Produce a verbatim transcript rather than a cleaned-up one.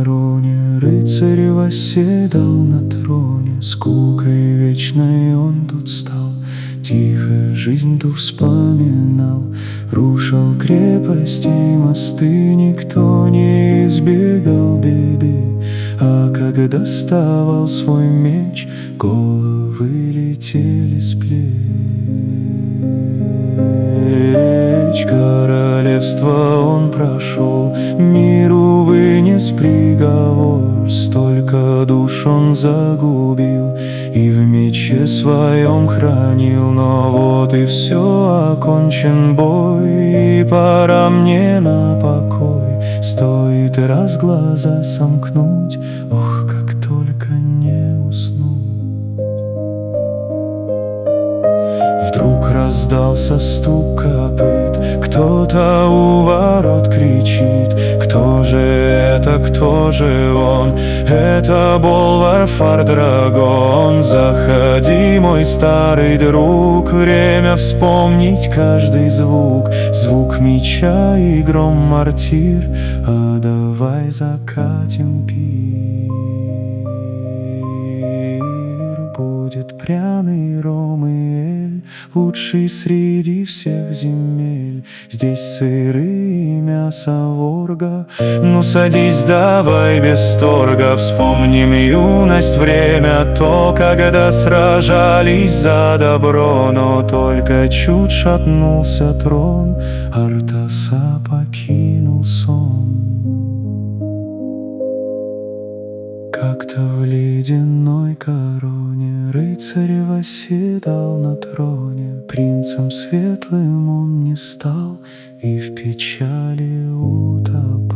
короне рыцарь восседал на троне, скукой вечной он тут стал, тихо жизнь ту вспоминал. Рушил крепости и мосты, никто не избегал беды, а когда доставал свой меч, головы летели с плеч. Королевство он прошел, миру вынес приговор, столько душ он загубил и в мече своем хранил. Но вот и все, окончен бой, и пора мне на покой. Стоит раз глаза сомкнуть, ох, как только не уснуть. Вдруг раздался стук копыт, кто-то у ворот кричит. Кто же это, кто же он? Это Болвар Фар-Драгон. Заходи, мой старый друг, время вспомнить каждый звук. Звук меча и гром мортир, а давай закатим пир. Будет пряный ром и эль, лучший среди всех земель. Здесь сыры и мясо ворга. Ну садись давай без торга, вспомним юность, время то, когда сражались за добро. Но только чуть шатнулся трон, Артаса покинул сон. Как-то в ледяной короне рыцарь восседал на троне. Принцем светлым он не стал и в печали утопал.